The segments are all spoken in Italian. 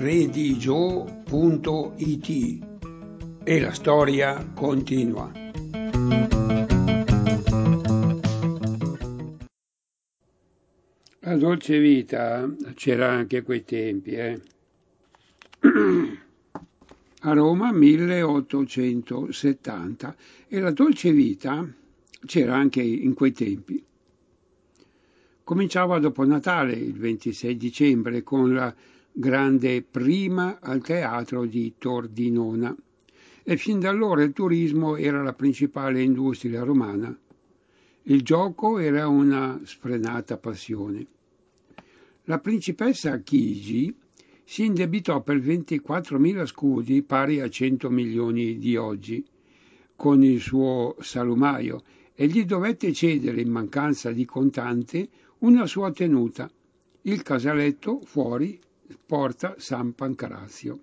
redigio.it e la storia continua. La dolce vita c'era anche a quei tempi, A Roma 1870, e la dolce vita c'era anche in quei tempi. Cominciava dopo Natale, il 26 dicembre, con la grande prima al teatro di Tordinona, e fin da allora il turismo era la principale industria romana. Il gioco era una sfrenata passione. La principessa Chigi si indebitò per 24.000 scudi, pari a 100 milioni di oggi, con il suo salumaio, e gli dovette cedere, in mancanza di contante, una sua tenuta, il casaletto fuori porta San Pancrazio.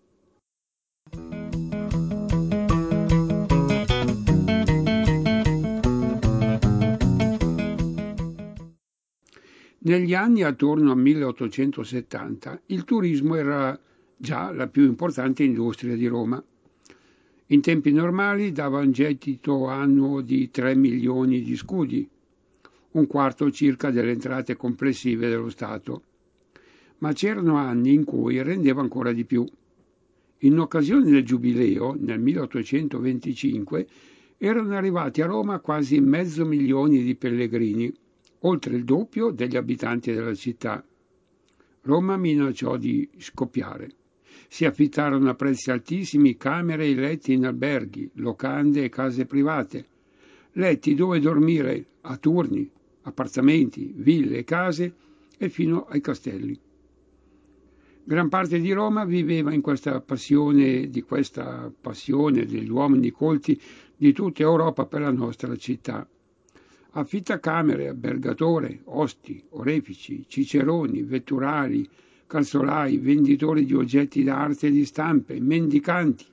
Negli anni attorno al 1870 il turismo era già la più importante industria di Roma. In tempi normali dava un gettito annuo di 3 milioni di scudi, un quarto circa delle entrate complessive dello Stato. Ma c'erano anni in cui rendeva ancora di più. In occasione del Giubileo, nel 1825, erano arrivati a Roma quasi 500.000 di pellegrini, oltre il doppio degli abitanti della città. Roma minacciò di scoppiare. Si affittarono a prezzi altissimi camere e letti in alberghi, locande e case private, letti dove dormire a turni, appartamenti, ville e case e fino ai castelli. Gran parte di Roma viveva in questa passione degli uomini colti di tutta Europa per la nostra città. Affittacamere, albergatore, osti, orefici, ciceroni, vetturali, calzolai, venditori di oggetti d'arte e di stampe, mendicanti.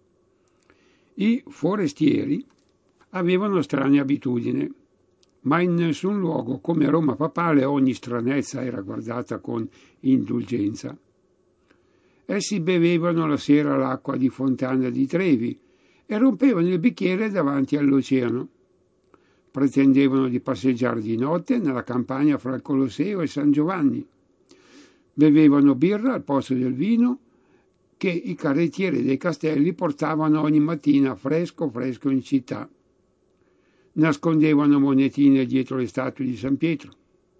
I forestieri avevano strane abitudini, ma in nessun luogo come a Roma papale ogni stranezza era guardata con indulgenza. Essi bevevano la sera l'acqua di Fontana di Trevi e rompevano il bicchiere davanti all'oceano. Pretendevano di passeggiare di notte nella campagna fra il Colosseo e San Giovanni. Bevevano birra al posto del vino che i carrettieri dei castelli portavano ogni mattina fresco in città. Nascondevano monetine dietro le statue di San Pietro.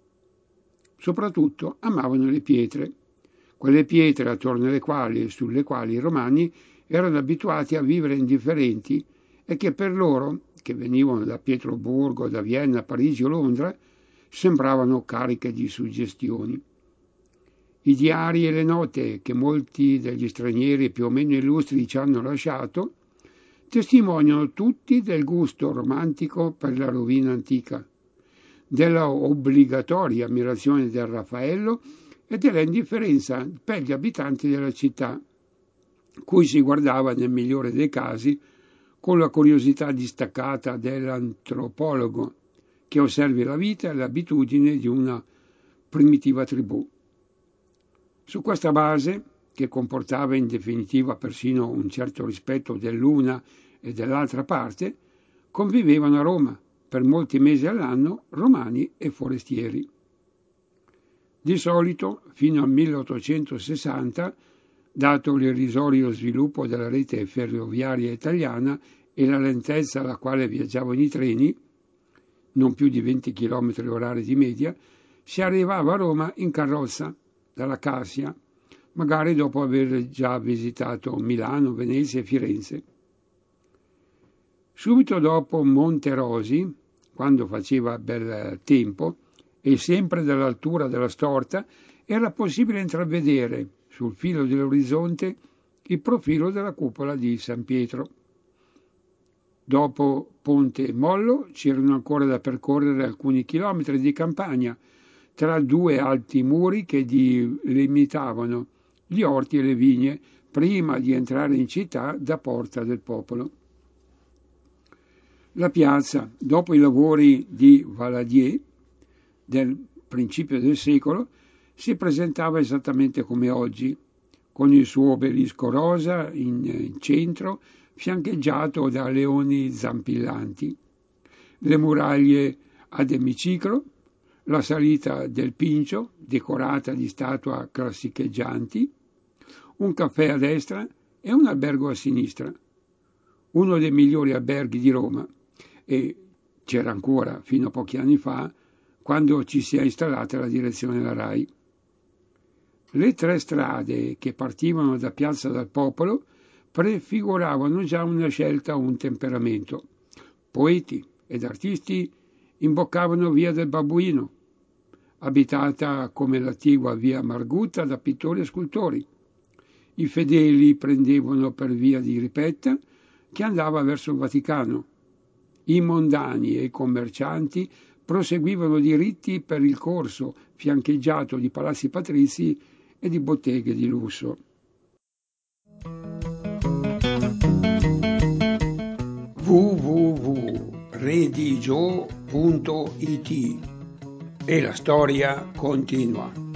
Soprattutto amavano le pietre, quelle pietre attorno alle quali e sulle quali i romani erano abituati a vivere indifferenti e che per loro, che venivano da Pietroburgo, da Vienna, Parigi o Londra, sembravano cariche di suggestioni. I diari e le note che molti degli stranieri più o meno illustri ci hanno lasciato testimoniano tutti del gusto romantico per la rovina antica, della obbligatoria ammirazione del Raffaello e della indifferenza per gli abitanti della città, cui si guardava nel migliore dei casi con la curiosità distaccata dell'antropologo che osservi la vita e le abitudini di una primitiva tribù. Su questa base, che comportava in definitiva persino un certo rispetto dell'una e dell'altra parte, convivevano a Roma per molti mesi all'anno romani e forestieri. Di solito, fino al 1860, dato l'irrisorio sviluppo della rete ferroviaria italiana e la lentezza alla quale viaggiavano i treni, non più di 20 km orari di media, si arrivava a Roma in carrozza, dalla Cassia, magari dopo aver già visitato Milano, Venezia e Firenze. Subito dopo Monterosi, quando faceva bel tempo, e sempre dall'altura della Storta, era possibile intravedere sul filo dell'orizzonte il profilo della cupola di San Pietro. Dopo Ponte Mollo c'erano ancora da percorrere alcuni chilometri di campagna tra due alti muri che limitavano gli orti e le vigne prima di entrare in città da Porta del Popolo. La piazza, dopo i lavori di Valadier del principio del secolo, si presentava esattamente come oggi, con il suo obelisco rosa in centro, fiancheggiato da leoni zampillanti, le muraglie ad emiciclo, la salita del Pincio, decorata di statue classicheggianti, un caffè a destra e un albergo a sinistra, uno dei migliori alberghi di Roma, e c'era ancora fino a pochi anni fa, quando ci si è installata la direzione della RAI. Le tre strade che partivano da Piazza del Popolo prefiguravano già una scelta, un temperamento. Poeti ed artisti imboccavano via del Babbuino, abitata come l'attigua via Margutta da pittori e scultori. I fedeli prendevano per via di Ripetta, che andava verso il Vaticano. I mondani e i commercianti proseguivano diritti per il corso, fiancheggiato di palazzi patrizi e di botteghe di lusso. www.redigio.it e la storia continua.